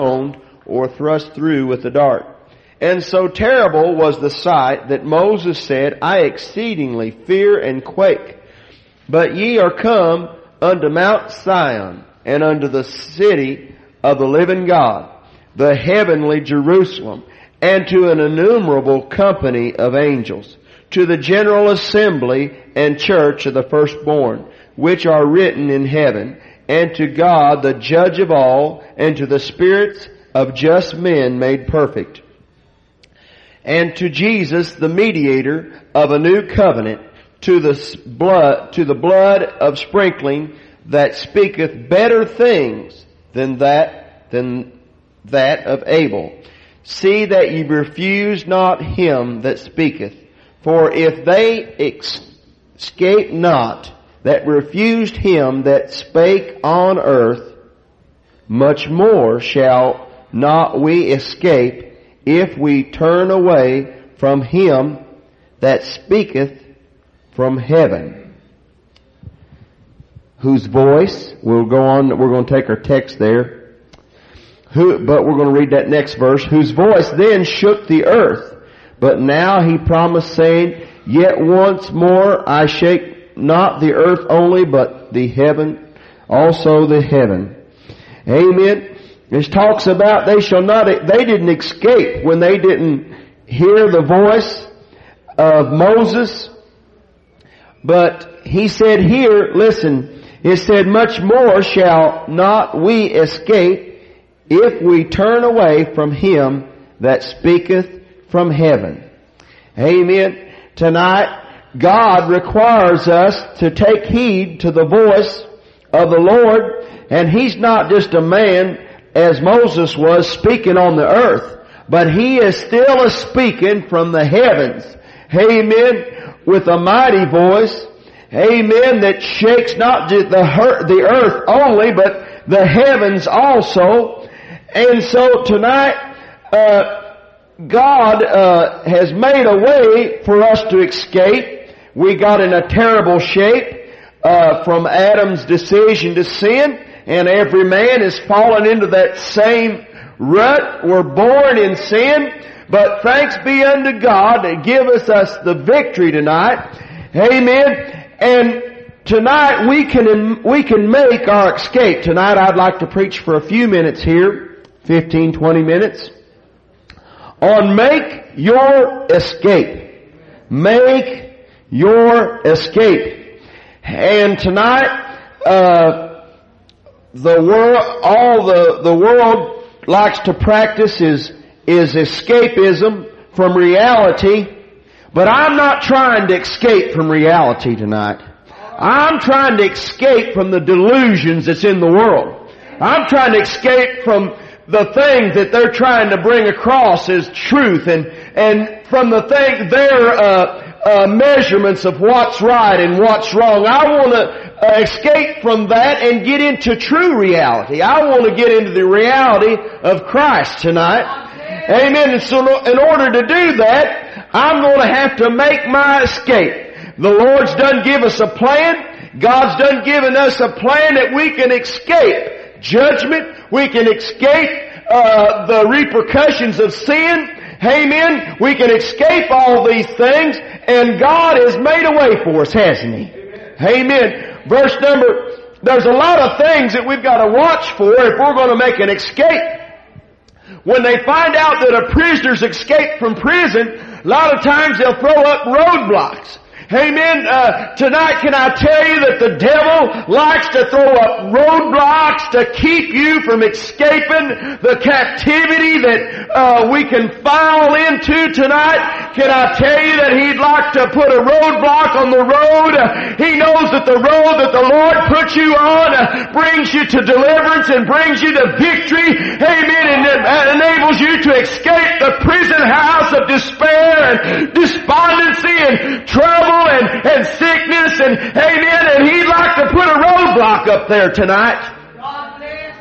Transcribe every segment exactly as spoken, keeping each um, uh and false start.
stoned or thrust through with a dart. And so terrible was the sight that Moses said, I exceedingly fear and quake. But ye are come unto Mount Sion, and unto the city of the living God, the heavenly Jerusalem, and to an innumerable company of angels, to the general assembly and church of the firstborn, which are written in heaven, and to God the judge of all, and to the spirits of just men made perfect, and to Jesus the mediator of a new covenant, to the blood, to the blood of sprinkling that speaketh better things than that, than that of Abel. See that ye refuse not him that speaketh. For if they escape not that refused him that spake on earth, much more shall not we escape if we turn away from him that speaketh from heaven, whose voice, we'll go on, we're going to take our text there, who, but we're going to read that next verse, whose voice then shook the earth, but now he promised, saying, yet once more I shake not the earth only, but the heaven, also the heaven. Amen. This talks about they shall not, they didn't escape when they didn't hear the voice of Moses. But he said here, listen, it said, much more shall not we escape if we turn away from him that speaketh from heaven. Amen. Tonight, God requires us to take heed to the voice of the Lord, and he's not just a man as Moses was speaking on the earth, but he is still a speaking from the heavens. Amen. With a mighty voice. Amen. That shakes not just the the earth only, but the heavens also. And so tonight, uh, God uh, has made a way for us to escape. We got in a terrible shape uh, from Adam's decision to sin, and every man has fallen into that same rut. We're born in sin, but thanks be unto God that giveth us the victory tonight. Amen. And tonight we can we can make our escape. Tonight I'd like to preach for a few minutes here, fifteen, twenty minutes, on make your escape. Make your escape. And tonight, uh, the world, all the, the world likes to practice is, is escapism from reality. But I'm not trying to escape from reality tonight. I'm trying to escape from the delusions that's in the world. I'm trying to escape from the things that they're trying to bring across as truth, and and from the thing their uh, uh, measurements of what's right and what's wrong. I want to uh, escape from that and get into true reality. I want to get into the reality of Christ tonight. Amen. And so in order to do that, I'm going to have to make my escape. The Lord's done give us a plan. God's done given us a plan that we can escape judgment. We can escape uh, the repercussions of sin. Amen. We can escape all these things, and God has made a way for us, hasn't He? Amen. Verse number, there's a lot of things that we've got to watch for if we're going to make an escape. When they find out that a prisoner's escaped from prison, a lot of times they'll throw up roadblocks. Amen. Uh, tonight, can I tell you that the devil likes to throw up roadblocks to keep you from escaping the captivity that uh, we can fall into tonight? Can I tell you that he'd like to put a roadblock on the road? He knows that the road that the Lord puts you on uh, brings you to deliverance and brings you to victory. Amen. And it enables you to escape the prison house of despair and despondency and trouble and, and sickness, and amen, and he'd like to put a roadblock up there tonight.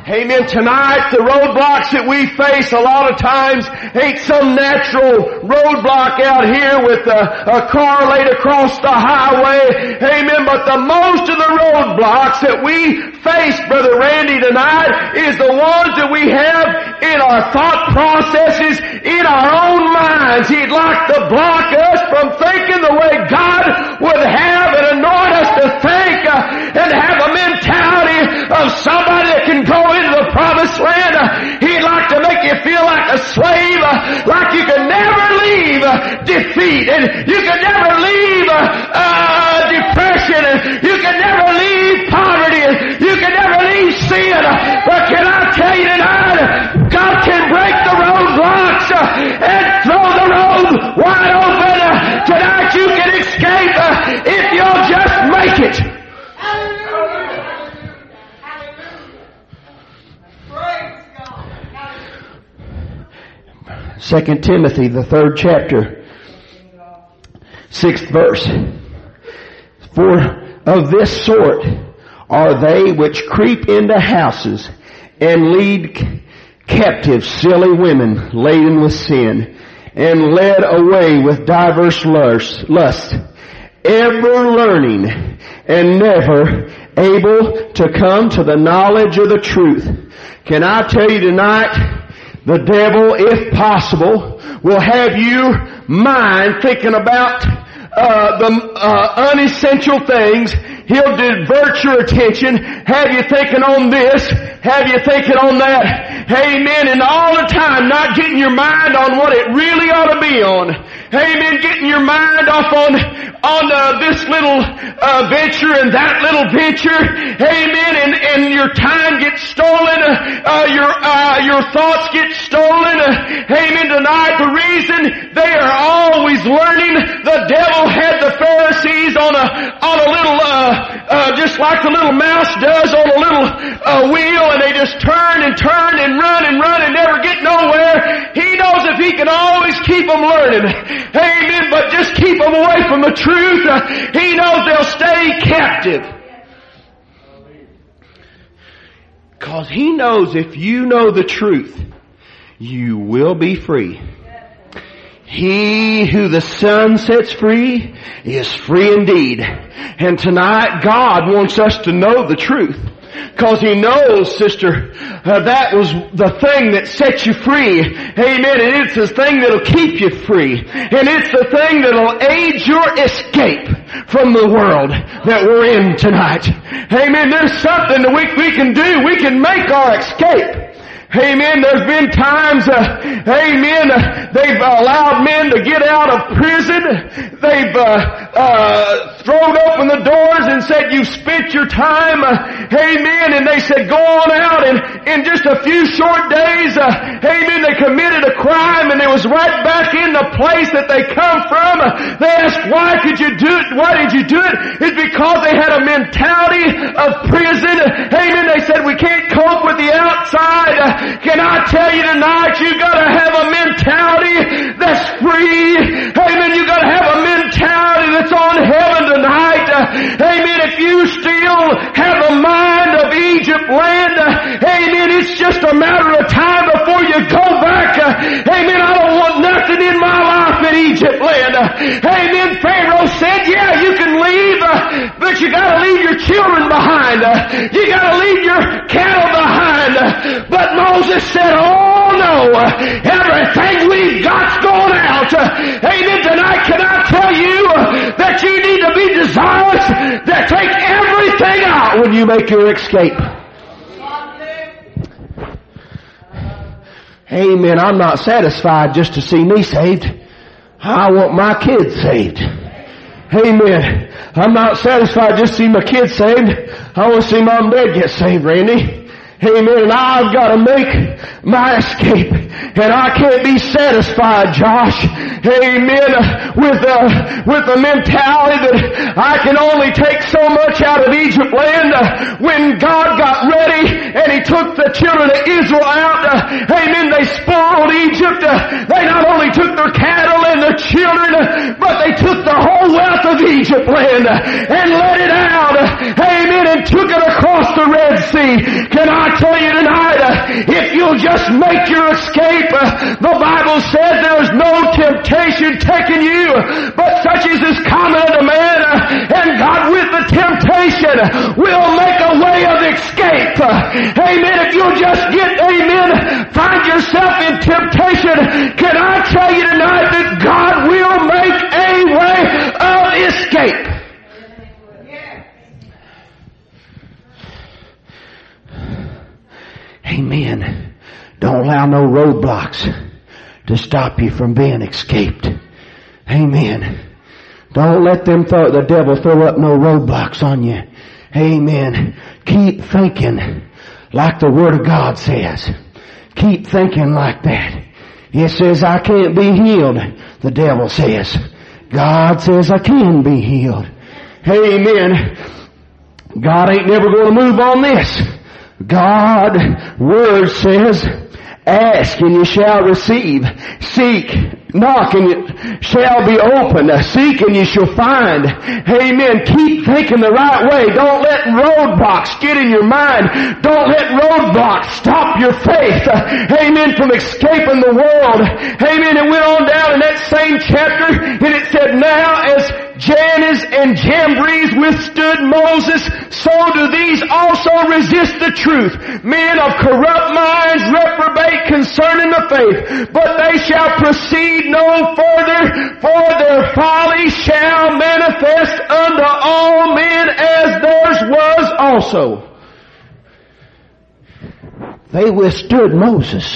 Amen. Tonight, the roadblocks that we face a lot of times ain't some natural roadblock out here with a, a car laid across the highway. Amen. But the most of the roadblocks that we face, Brother Randy, tonight is the ones that we have in our thought processes, in our own minds. He'd like to block us from thinking the way God would have and anoint us to think uh, and have a mentality of somebody that can go into the promised land. Uh, he'd like to make you feel like a slave, uh, like you can never leave uh, defeat, and you can never leave uh, uh, depression, and you can never leave poverty, and you can never leave sin. Uh, but can I tell you tonight, God can break the roadblocks uh, and throw the road wide open. Uh, tonight you can escape uh, if you'll just make it. Second Timothy, the third chapter, sixth verse. For of this sort are they which creep into houses and lead captive silly women laden with sin, and led away with diverse lusts, ever learning and never able to come to the knowledge of the truth. Can I tell you tonight, the devil, if possible, will have you mind thinking about uh, the uh, unessential things. He'll divert your attention, have you thinking on this, have you thinking on that. Amen. And all the time not getting your mind on what it really ought to be on. Amen. Getting your mind off on on uh, this little uh, venture and that little venture. Amen. And and your time gets stolen. Uh, your uh, your thoughts get stolen. Uh, amen. Tonight, the reason they are always learning, the devil had the Pharisees on a on a little uh, uh, just like the little mouse does on a little uh, wheel, and they just turn and turn and run and run and never get nowhere. He knows if he can always keep them learning. Amen. But just keep them away from the truth. Uh, he knows they'll stay captive. Because he knows if you know the truth, you will be free. He who the Son sets free is free indeed. And tonight God wants us to know the truth. Because He knows, sister, uh, that was the thing that set you free. Amen. And it's the thing that'll keep you free. And it's the thing that'll aid your escape from the world that we're in tonight. Amen. There's something that we, we can do. We can make our escape. Amen. There's been times, uh, amen, uh, they've allowed men to get out of prison. They've uh, uh, thrown open the doors and said, you've spent your time. Uh, amen. And they said, go on out. And in just a few short days, uh, amen, they committed a crime, and it was right back in the place that they come from. Uh, they asked, why could you do it? Why did you do it? It's because they had a mentality of prison. Amen. They said, we can't cope with the outside. Uh, Can I tell you tonight, you gotta have a mentality that's free. Amen. You gotta have a mentality that's on heaven tonight. Amen. If you still have the mind of Egypt land, amen, it's just a matter of time before you go back. Amen. I don't want nothing in my life in Egypt land. Amen. Pharaoh said, yeah, you can leave, but you gotta leave your children behind. You gotta leave your cattle behind. But Moses said, oh no, everything we've got's going out. Amen. Tonight, can I tell you that you need to be desirous to take everything out when you make your escape? Amen. I'm not satisfied just to see me saved. I want my kids saved. Amen. I'm not satisfied just to see my kids saved. I want to see mom and dad get saved, Randy. Amen. And I've got to make my escape. And I can't be satisfied, Josh. Amen. With the, with the mentality that I can only take so much out of Egypt land. When God got ready and He took the children of Israel out, amen, they spoiled Egypt. They not only took their cattle and their children, but they took the whole wealth of Egypt land and let it out. Amen. And took it across the Red Sea. Can I tell you tonight, just make your escape. The Bible says there is no temptation taking you, but such as is common unto man, and God with the temptation will make a way of escape. Amen. If you'll just get, amen, find yourself in temptation, can I tell you tonight that God will make a way of escape? Amen. Don't allow no roadblocks to stop you from being escaped. Amen. Don't let them throw, the devil throw up no roadblocks on you. Amen. Keep thinking like the Word of God says. Keep thinking like that. It says, I can't be healed. The devil says. God says, I can be healed. Amen. God ain't never going to move on this. God, Word says, ask and you shall receive. Seek, knock and it shall be opened. Seek and you shall find. Amen. Keep thinking the right way. Don't let roadblocks get in your mind. Don't let roadblocks stop your faith. Amen. From escaping the world. Amen. It went on down in that same chapter and it said, now as Jannes and Jambres withstood Moses, so do these also resist the truth. Men of corrupt minds reprobate concerning the faith, but they shall proceed no further, for their folly shall manifest unto all men as theirs was also. They withstood Moses.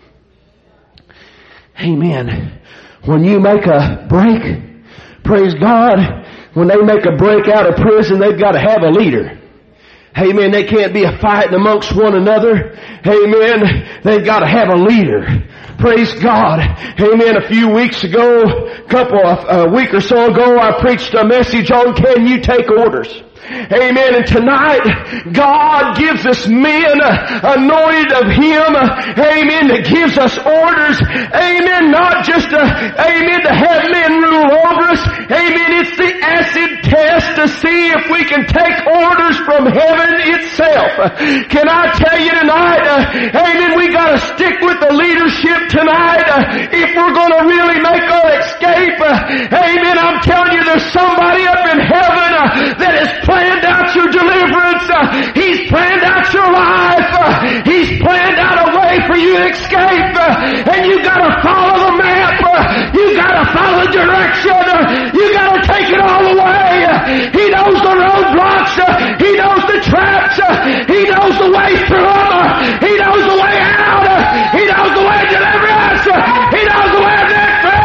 Amen. When you make a break, praise God, when they make a break out of prison, they've got to have a leader. Amen. They can't be a fighting amongst one another. Amen. They've got to have a leader. Praise God. Amen. A few weeks ago, a couple of, a week or so ago, I preached a message on can you take orders? Amen. And tonight, God gives us men anointed of Him. Amen. That gives us orders. Amen. Not just to, amen, to have men rule over us. Amen. It's the acid test to see if we can take orders from heaven itself. Can I tell you tonight, uh, amen, we got to stick with the leadership tonight uh, if we're going to really make our escape. Uh, amen. I'm telling you, there's somebody up in heaven uh, that is planned out your deliverance. Uh, he's planned out your life. Uh, he's planned out a way for you to escape. Uh, and you got to follow the map. Uh, you got to follow the direction. Uh, you got to take it all the way. Uh, he knows the roadblocks. Uh, he knows the traps. Uh, he knows the way through them. Uh, he knows the way out. Uh, he knows the way of deliverance. Uh, he knows the way of victory.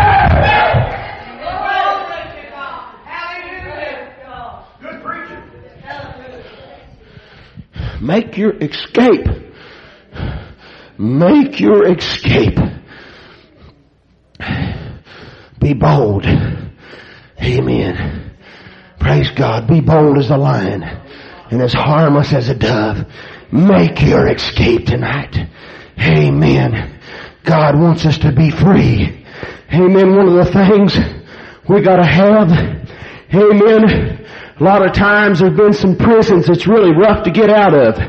Make your escape. Make your escape. Be bold. Amen. Praise God. Be bold as a lion and as harmless as a dove. Make your escape tonight. Amen. God wants us to be free. Amen. One of the things we gotta have, amen, a lot of times there have been some prisons that's really rough to get out of.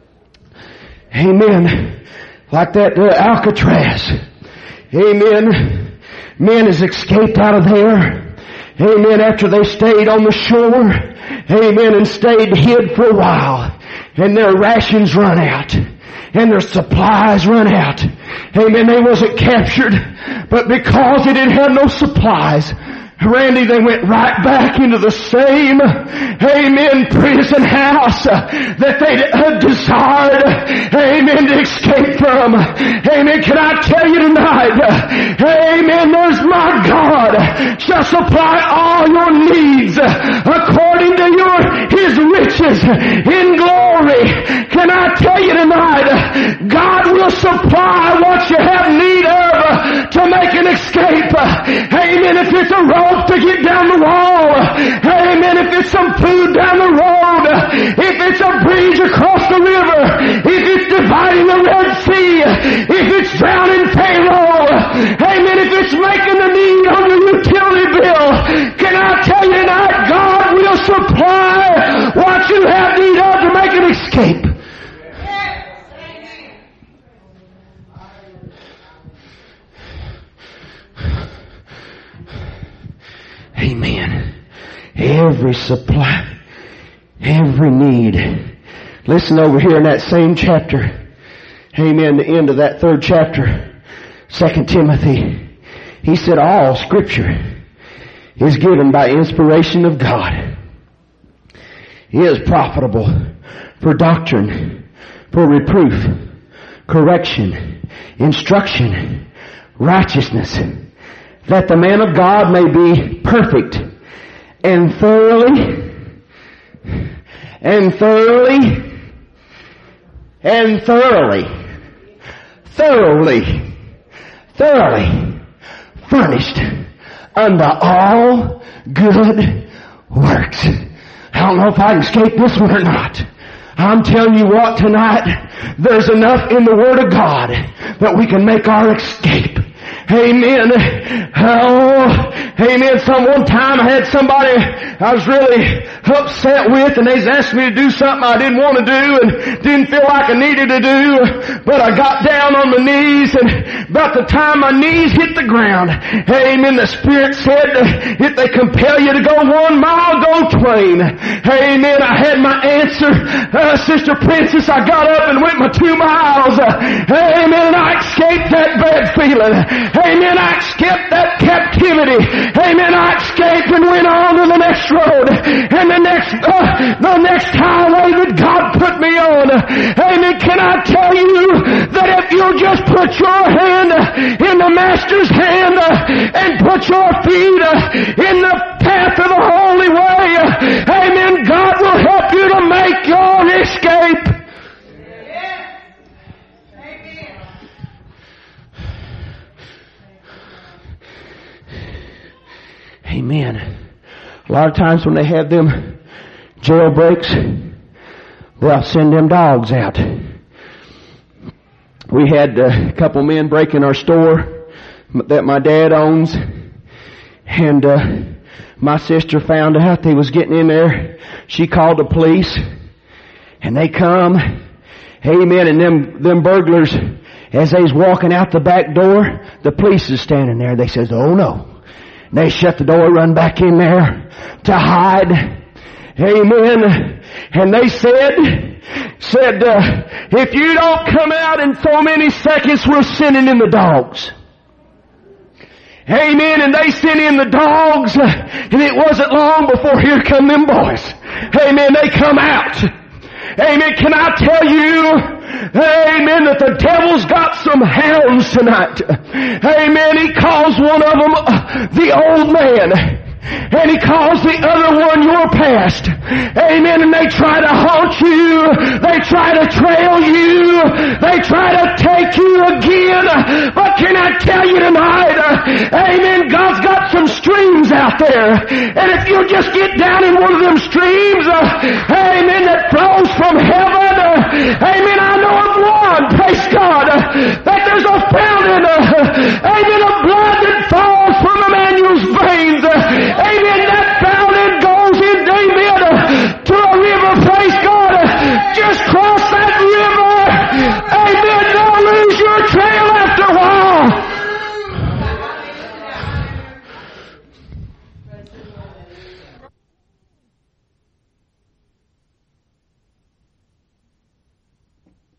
Amen. Like that uh, Alcatraz. Amen. Men has escaped out of there. Amen. After they stayed on the shore. Amen. And stayed hid for a while. And their rations run out. And their supplies run out. Amen. They wasn't captured. But because they didn't have no supplies, Randy, they went right back into the same, amen, prison house that they had desired, amen, to escape from. Amen. Can I tell you tonight, amen, there's my God shall supply all your needs according to your, His riches in glory. Can I tell you tonight, God will supply what you have need of to make an escape. Amen. If it's a road to get down the wall. Amen. If it's some food down the road. If it's a bridge across the river. If it's dividing the Red Sea. If it's drowning Pharaoh. Amen. If it's making the need on your utility bill. Can I tell you tonight, God will supply what you have need of to make an escape. every supply, every need. Listen over here in that same chapter. Amen. The end of that third chapter, Second Timothy. He said all Scripture is given by inspiration of God. It is profitable for doctrine, for reproof, correction, instruction, righteousness, that the man of God may be perfect and thoroughly, and thoroughly, and thoroughly, thoroughly, thoroughly furnished unto all good works. I don't know if I can escape this one or not. I'm telling you what, tonight, there's enough in the Word of God that we can make our escape. Amen. Oh, amen. Some one time I had somebody I was really upset with, and they asked me to do something I didn't want to do and didn't feel like I needed to do. But I got down on my knees, and about the time my knees hit the ground, amen, the Spirit said, if they compel you to go one mile, go twain. Amen. I had my answer. Uh, Sister Princess, I got up and went my two miles. Uh, amen. And I escaped that bad feeling. Amen. I escaped that captivity. Amen. I escaped and went on to the next road and the next, uh, the next highway that God put me on. Amen. Can I tell you that if you'll just put your hand in the Master's hand and put your feet in the path of the holy way, amen, God will help you to make your escape. Amen. A lot of times when they have them jailbreaks, they'll send them dogs out. We had a couple men break in our store that my dad owns, and uh, my sister found out they was getting in there. She called the police, and they come. Amen. And them them burglars, as they was walking out the back door, the police is standing there. They says, "Oh no." They shut the door, run back in there to hide. Amen. And they said, said, uh, if you don't come out in so many seconds, we're sending in the dogs. Amen. And they sent in the dogs, and it wasn't long before here come them boys. Amen. They come out. Amen. Can I tell you, amen, that the devil's got some hounds tonight. Amen. He calls one of them uh, the old man. And he calls the other one your past. Amen. And they try to haunt you. They try to trail you. They try to take you again. But can I tell you tonight, uh, amen, God's got some streams out there. And if you'll just get down in one of them streams, uh,